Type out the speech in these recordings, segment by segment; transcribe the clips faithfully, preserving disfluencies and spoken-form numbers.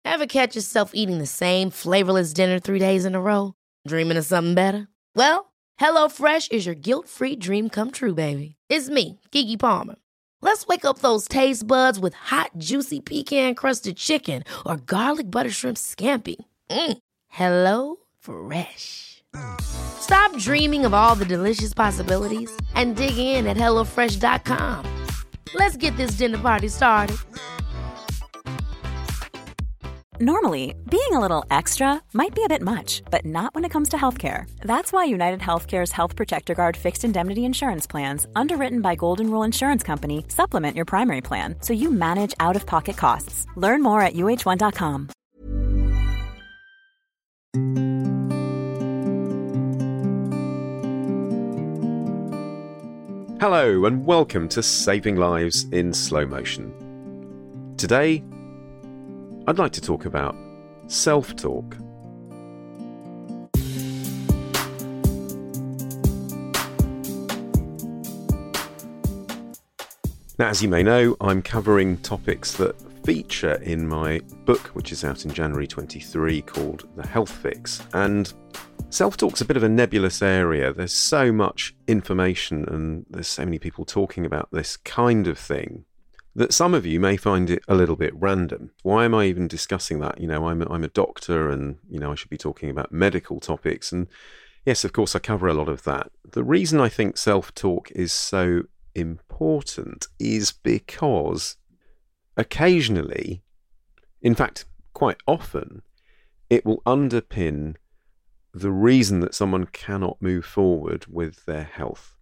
Ever catch yourself eating the same flavorless dinner three days in a row? Dreaming of something better? Well, HelloFresh is your guilt-free dream come true, baby. It's me, Keke Palmer. Let's wake up those taste buds with hot, juicy pecan-crusted chicken or garlic butter shrimp scampi. Mm. Hello Fresh. Stop dreaming of all the delicious possibilities and dig in at hello fresh dot com. Let's get this dinner party started. Normally, being a little extra might be a bit much, but not when it comes to healthcare. That's why United Healthcare's Health Protector Guard fixed indemnity insurance plans, underwritten by Golden Rule Insurance Company, supplement your primary plan so you manage out-of-pocket costs. Learn more at U H one dot com. Hello and welcome to Saving Lives in Slow Motion. Today, I'd like to talk about self-talk. Now, as you may know, I'm covering topics that feature in my book, which is out in January twenty-three, called The Health Fix. And self-talk's a bit of a nebulous area. There's so much information and there's so many people talking about this kind of thing that some of you may find it a little bit random. Why am I even discussing that? You know, I'm a, I'm a doctor and, you know, I should be talking about medical topics. And yes, of course, I cover a lot of that. The reason I think self-talk is so important is because occasionally, in fact, quite often, it will underpin the reason that someone cannot move forward with their health.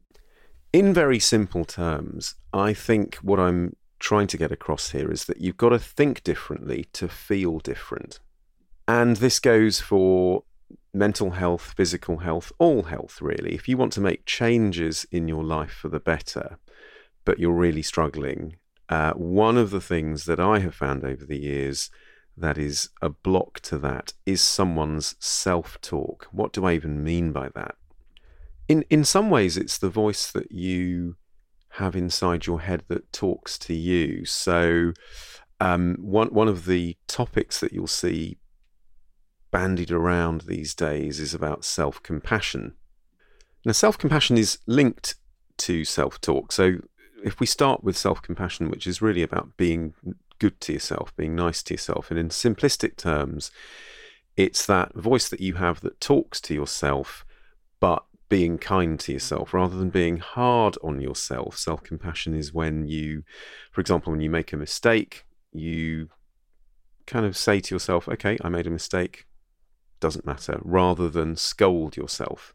In very simple terms, I think what I'm trying to get across here is that you've got to think differently to feel different. And this goes for mental health, physical health, all health really. If you want to make changes in your life for the better, but you're really struggling, uh, one of the things that I have found over the years that is a block to that is someone's self-talk. What do I even mean by that? In in some ways, it's the voice that you have inside your head that talks to you. So um, one one of the topics that you'll see bandied around these days is about self-compassion. Now, self-compassion is linked to self-talk. So if we start with self-compassion, which is really about being good to yourself, being nice to yourself, and in simplistic terms, it's that voice that you have that talks to yourself, but being kind to yourself rather than being hard on yourself. Self-compassion is when you, for example, when you make a mistake, you kind of say to yourself, okay, I made a mistake, doesn't matter, rather than scold yourself.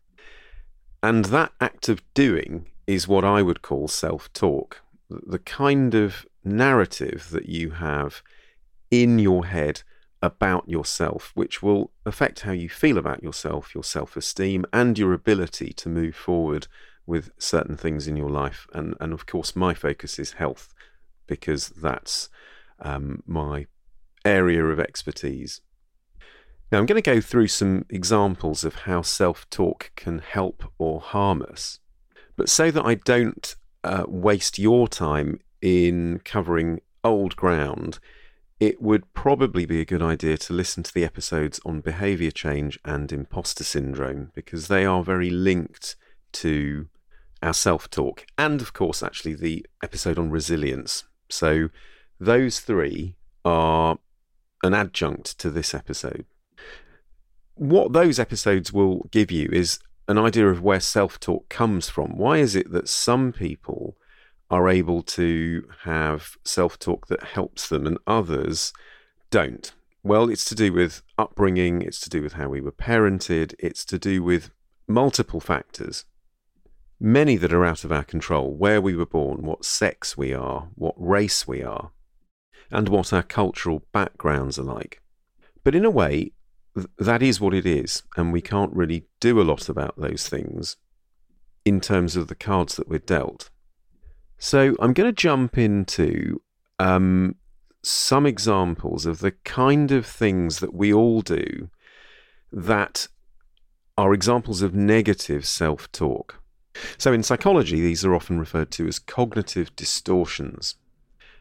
And that act of doing is what I would call self-talk. The kind of narrative that you have in your head about yourself, which will affect how you feel about yourself, your self-esteem, and your ability to move forward with certain things in your life. And, and of course, my focus is health, because that's um, my area of expertise. Now, I'm going to go through some examples of how self-talk can help or harm us. But so that I don't uh, waste your time in covering old ground, it would probably be a good idea to listen to the episodes on behaviour change and imposter syndrome, because they are very linked to our self-talk. And of course, actually, the episode on resilience. So those three are an adjunct to this episode. What those episodes will give you is an idea of where self-talk comes from. Why is it that some people are able to have self-talk that helps them and others don't? Well, it's to do with upbringing, it's to do with how we were parented, it's to do with multiple factors, many that are out of our control: where we were born, what sex we are, what race we are, and what our cultural backgrounds are like. But in a way, th- that is what it is, and we can't really do a lot about those things in terms of the cards that we're dealt. So I'm going to jump into um, some examples of the kind of things that we all do that are examples of negative self-talk. So in psychology, these are often referred to as cognitive distortions.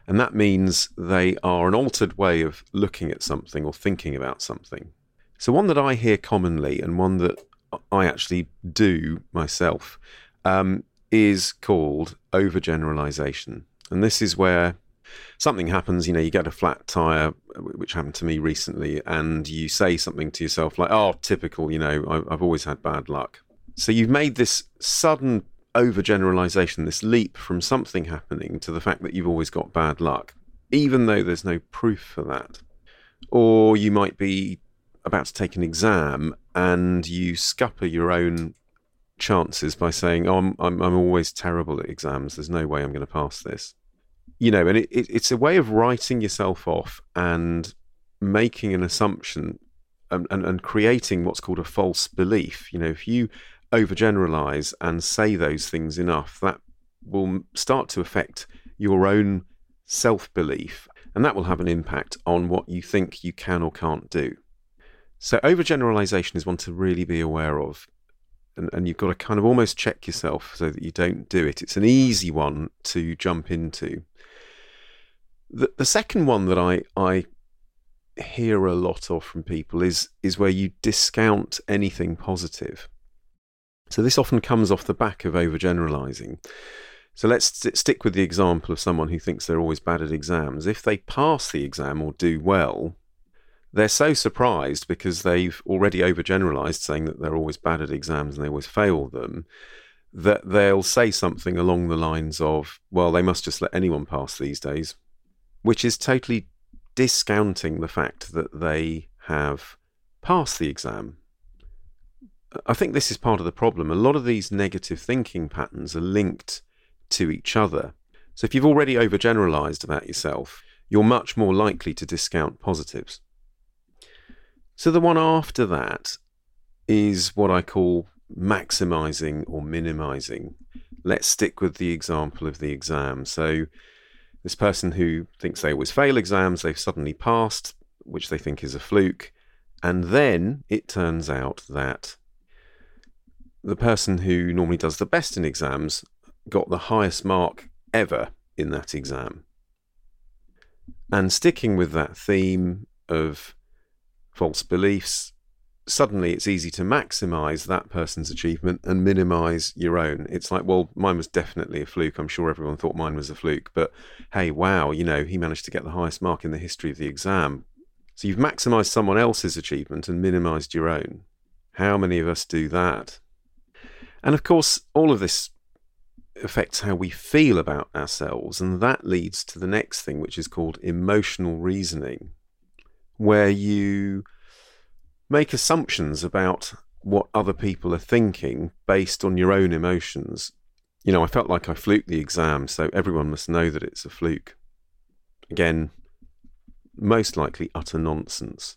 And that means they are an altered way of looking at something or thinking about something. So one that I hear commonly, and one that I actually do myself, um, is called overgeneralization. And this is where something happens, you know, you get a flat tire, which happened to me recently, and you say something to yourself like, oh, typical, you know, I've always had bad luck. So you've made this sudden overgeneralization, this leap from something happening to the fact that you've always got bad luck, even though there's no proof for that. Or you might be about to take an exam and you scupper your own chances by saying, oh, I'm, I'm, I'm always terrible at exams, there's no way I'm going to pass this. You know, and it, it, it's a way of writing yourself off and making an assumption and, and, and creating what's called a false belief. You know, if you overgeneralize and say those things enough, that will start to affect your own self-belief, and that will have an impact on what you think you can or can't do. So overgeneralization is one to really be aware of, and, and you've got to kind of almost check yourself so that you don't do it. It's an easy one to jump into. The, the second one that I, I hear a lot of from people is, is where you discount anything positive. So this often comes off the back of overgeneralizing. So let's st- stick with the example of someone who thinks they're always bad at exams. If they pass the exam or do well, they're so surprised because they've already overgeneralized, saying that they're always bad at exams and they always fail them, that they'll say something along the lines of, well, they must just let anyone pass these days, which is totally discounting the fact that they have passed the exam. I think this is part of the problem. A lot of these negative thinking patterns are linked to each other. So if you've already overgeneralized about yourself, you're much more likely to discount positives. So the one after that is what I call maximizing or minimizing. Let's stick with the example of the exam. So this person who thinks they always fail exams, they've suddenly passed, which they think is a fluke. And then it turns out that the person who normally does the best in exams got the highest mark ever in that exam. And sticking with that theme of false beliefs, suddenly it's easy to maximize that person's achievement and minimize your own. It's like, well, mine was definitely a fluke. I'm sure everyone thought mine was a fluke, but hey, wow, you know, he managed to get the highest mark in the history of the exam. So you've maximized someone else's achievement and minimized your own. How many of us do that? And of course, all of this affects how we feel about ourselves, and that leads to the next thing, which is called emotional reasoning, where you make assumptions about what other people are thinking based on your own emotions. You know, I felt like I fluked the exam, so everyone must know that it's a fluke. Again, most likely utter nonsense.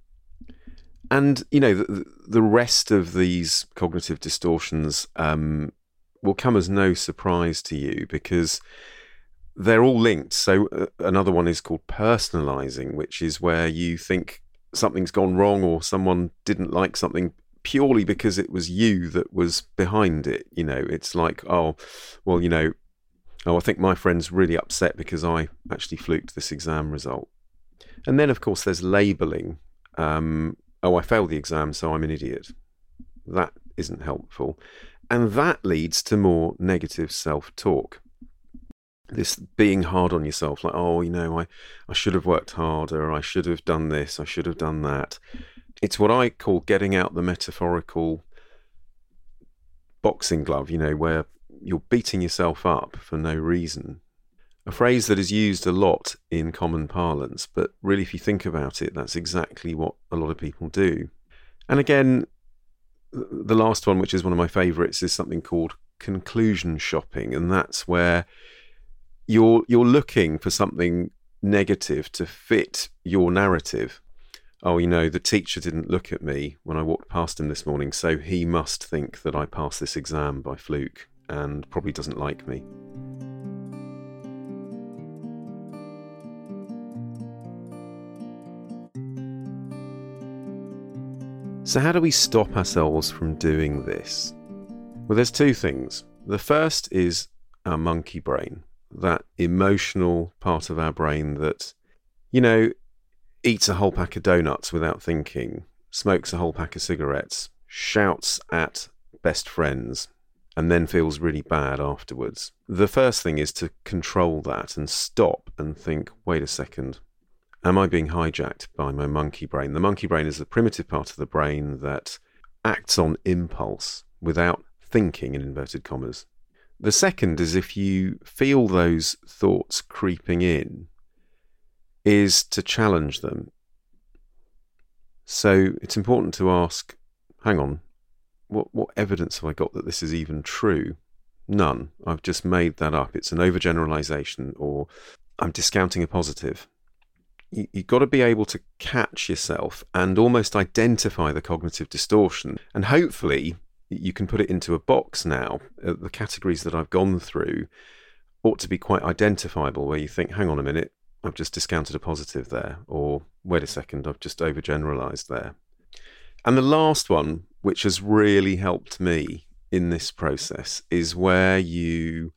And, you know, the, the rest of these cognitive distortions um, will come as no surprise to you because they're all linked. So uh, another one is called personalizing, which is where you think something's gone wrong or someone didn't like something purely because it was you that was behind it. You know, it's like, oh, well, you know, oh, I think my friend's really upset because I actually fluked this exam result. And then, of course, there's labeling. Um, oh, I failed the exam, so I'm an idiot. That isn't helpful. And that leads to more negative self-talk. This being hard on yourself, like, oh, you know, I, I should have worked harder, I should have done this, I should have done that. It's what I call getting out the metaphorical boxing glove, you know, where you're beating yourself up for no reason. A phrase that is used a lot in common parlance, but really if you think about it, that's exactly what a lot of people do. And again, the last one, which is one of my favourites, is something called conclusion shopping, and that's where you're you're looking for something negative to fit your narrative. Oh, you know, the teacher didn't look at me when I walked past him this morning, so he must think that I passed this exam by fluke and probably doesn't like me. So how do we stop ourselves from doing this? Well, there's two things. The first is our monkey brain. that emotional part of our brain that, you know, eats a whole pack of donuts without thinking, smokes a whole pack of cigarettes, shouts at best friends, and then feels really bad afterwards. The first thing is to control that and stop and think, wait a second, am I being hijacked by my monkey brain? The monkey brain is the primitive part of the brain that acts on impulse without thinking, in inverted commas. The second is, if you feel those thoughts creeping in, is to challenge them. So it's important to ask, hang on, what what evidence have I got that this is even true? None. I've just made that up. It's an overgeneralization, or I'm discounting a positive. You, you've got to be able to catch yourself and almost identify the cognitive distortion. And hopefully you can put it into a box now. Uh, the categories that I've gone through ought to be quite identifiable, where you think, hang on a minute, I've just discounted a positive there, or wait a second, I've just overgeneralized there. And the last one, which has really helped me in this process, is where you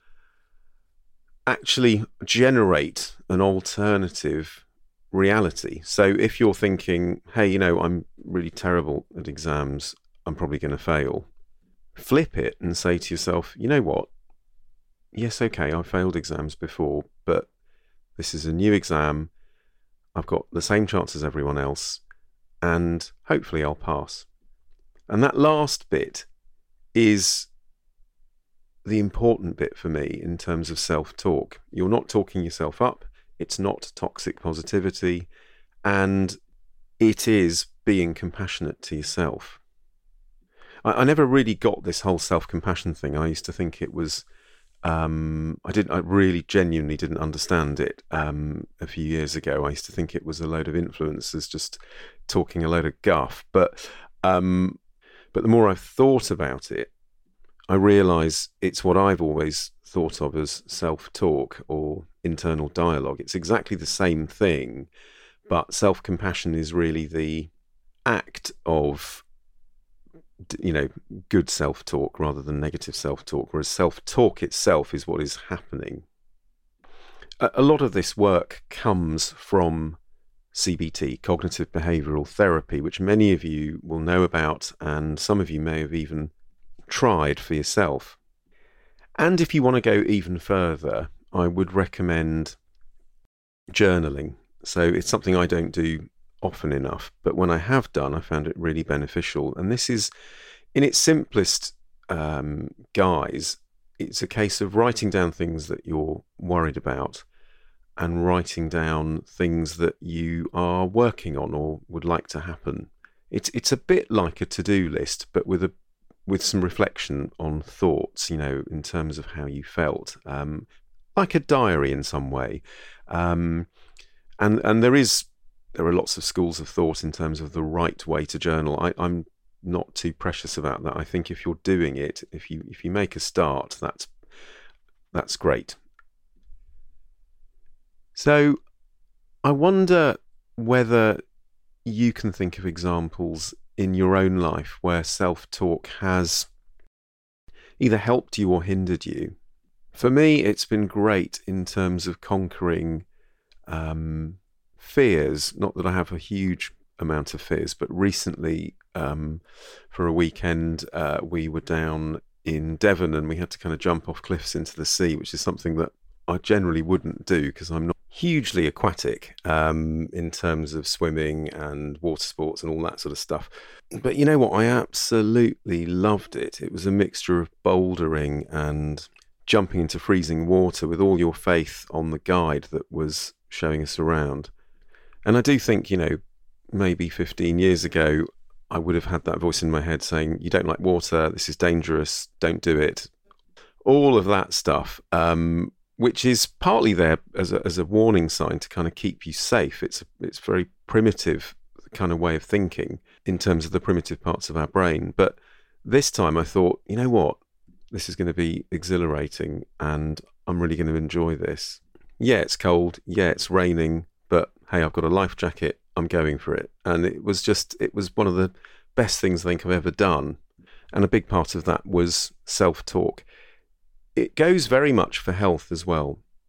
actually generate an alternative reality. So if you're thinking, hey, you know, I'm really terrible at exams, I'm probably going to fail, flip it and say to yourself, you know what? Yes, okay, I failed exams before, but this is a new exam. I've got the same chance as everyone else, and hopefully I'll pass. And that last bit is the important bit for me in terms of self-talk. You're not talking yourself up. It's not toxic positivity, and it is being compassionate to yourself. I, I never really got this whole self-compassion thing. I used to think it was Um, I didn't. I really, genuinely didn't understand it. Um, a few years ago, I used to think it was a load of influencers just talking a load of guff. But, um, but the more I've thought about it, I realise it's what I've always thought of as self-talk or internal dialogue. It's exactly the same thing, but self-compassion is really the act of, you know, good self-talk rather than negative self-talk, whereas self-talk itself is what is happening. A, a lot of this work comes from C B T, cognitive behavioural therapy, which many of you will know about, and some of you may have even tried for yourself. And if you want to go even further, I would recommend journaling. So it's something I don't do often enough, but when I have done, I found it really beneficial. And this is, in its simplest um, guise, it's a case of writing down things that you're worried about and writing down things that you are working on or would like to happen. It's it's a bit like a to-do list, but with a with some reflection on thoughts, you know, in terms of how you felt, um, like a diary in some way. Um, and and there is there are lots of schools of thought in terms of the right way to journal. I, I'm not too precious about that. I think if you're doing it, if you if you make a start, that's that's great. So I wonder whether you can think of examples in your own life where self-talk has either helped you or hindered you. For me, it's been great in terms of conquering um, fears. Not that I have a huge amount of fears, but recently um, for a weekend uh, we were down in Devon and we had to kind of jump off cliffs into the sea, which is something that I generally wouldn't do because I'm not hugely aquatic um, in terms of swimming and water sports and all that sort of stuff. But you know what? I absolutely loved it. It was a mixture of bouldering and jumping into freezing water with all your faith on the guide that was showing us around. And I do think, you know, maybe fifteen years ago, I would have had that voice in my head saying, you don't like water, this is dangerous, don't do it. All of that stuff. Um, which is partly there as a, as a warning sign to kind of keep you safe. It's a, it's very primitive kind of way of thinking in terms of the primitive parts of our brain. But this time I thought, you know what, this is going to be exhilarating and I'm really going to enjoy this. Yeah, it's cold. Yeah, it's raining. But hey, I've got a life jacket. I'm going for it. And it was just, it was one of the best things I think I've ever done. And a big part of that was self-talk. It goes very much for health as well.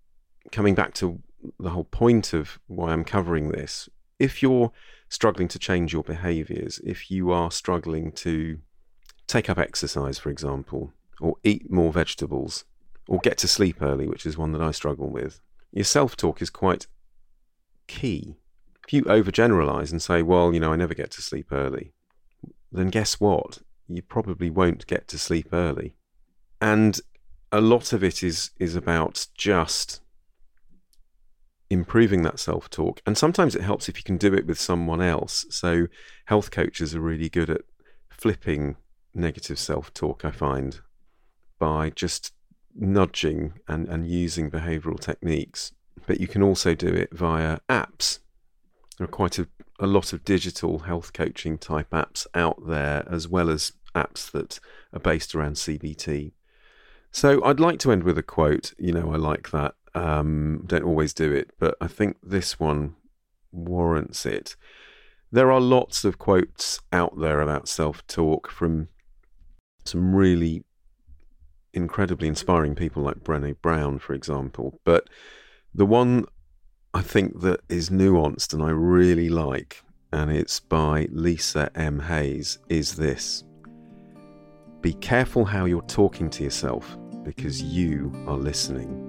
coming back to the whole point of why I'm covering this, if you're struggling to change your behaviours, if you are struggling to take up exercise, for example, or eat more vegetables, or get to sleep early, which is one that I struggle with, your self-talk is quite key. If you overgeneralise and say, well, you know, I never get to sleep early, then guess what? You probably won't get to sleep early. And a lot of it is is about just improving that self-talk. And sometimes it helps if you can do it with someone else. So health coaches are really good at flipping negative self-talk, I find, by just nudging and, and using behavioural techniques. But you can also do it via apps. There are quite a, a lot of digital health coaching type apps out there, as well as apps that are based around C B T. So I'd like to end with a quote. You know, I like that. Um, don't always do it, but I think this one warrants it. There are lots of quotes out there about self-talk from some really incredibly inspiring people like Brené Brown, for example. But the one I think that is nuanced and I really like, and it's by Lisa M. Hayes, is this: be careful how you're talking to yourself, because you are listening.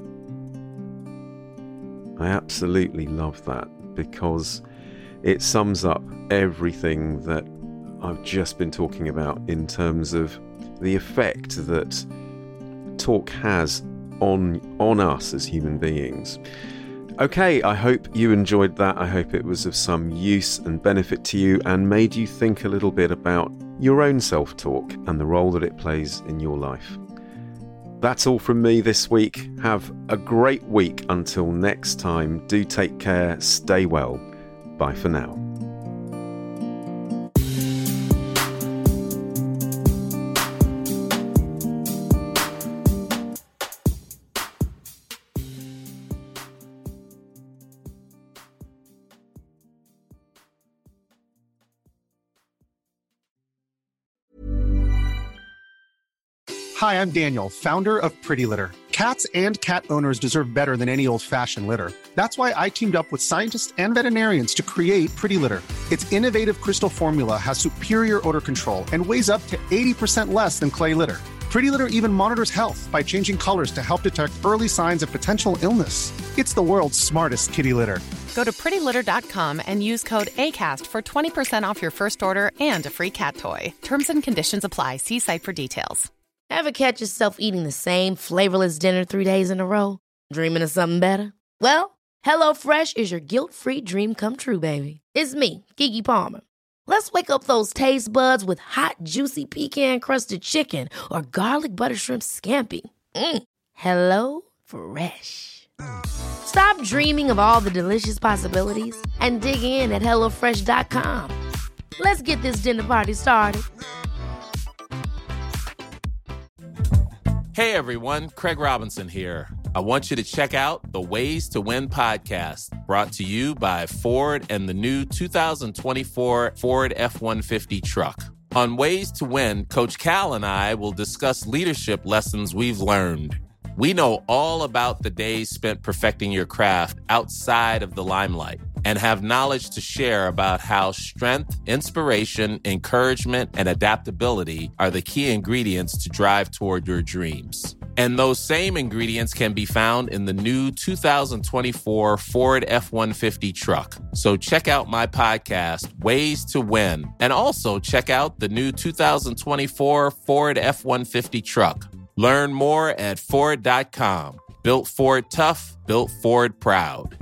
I absolutely love that, because it sums up everything that I've just been talking about in terms of the effect that talk has on on us as human beings. Okay, I hope you enjoyed that. I hope it was of some use and benefit to you and made you think a little bit about your own self-talk and the role that it plays in your life. That's all from me this week. Have a great week until next time. Do take care. Stay well. Bye for now. Hi, I'm Daniel, founder of Pretty Litter. Cats and cat owners deserve better than any old-fashioned litter. That's why I teamed up with scientists and veterinarians to create Pretty Litter. Its innovative crystal formula has superior odor control and weighs up to eighty percent less than clay litter. Pretty Litter even monitors health by changing colors to help detect early signs of potential illness. It's the world's smartest kitty litter. Go to pretty litter dot com and use code ACAST for twenty percent off your first order and a free cat toy. Terms and conditions apply. See site for details. Ever catch yourself eating the same flavorless dinner three days in a row? Dreaming of something better? Well, HelloFresh is your guilt-free dream come true, baby. It's me, Keke Palmer. Let's wake up those taste buds with hot, juicy pecan-crusted chicken or garlic butter shrimp scampi. Mm. Hello Fresh. Stop dreaming of all the delicious possibilities and dig in at hello fresh dot com. Let's get this dinner party started. Hey everyone, Craig Robinson here. I want you to check out the Ways to Win podcast, brought to you by Ford and the new two thousand twenty-four Ford F one fifty truck. On Ways to Win, Coach Cal and I will discuss leadership lessons we've learned. We know all about the days spent perfecting your craft outside of the limelight and have knowledge to share about how strength, inspiration, encouragement, and adaptability are the key ingredients to drive toward your dreams. And those same ingredients can be found in the new two thousand twenty-four Ford F one fifty truck. So check out my podcast, Ways to Win, and also check out the new two thousand twenty-four Ford F one fifty truck. Learn more at Ford dot com. Built Ford tough, built Ford proud.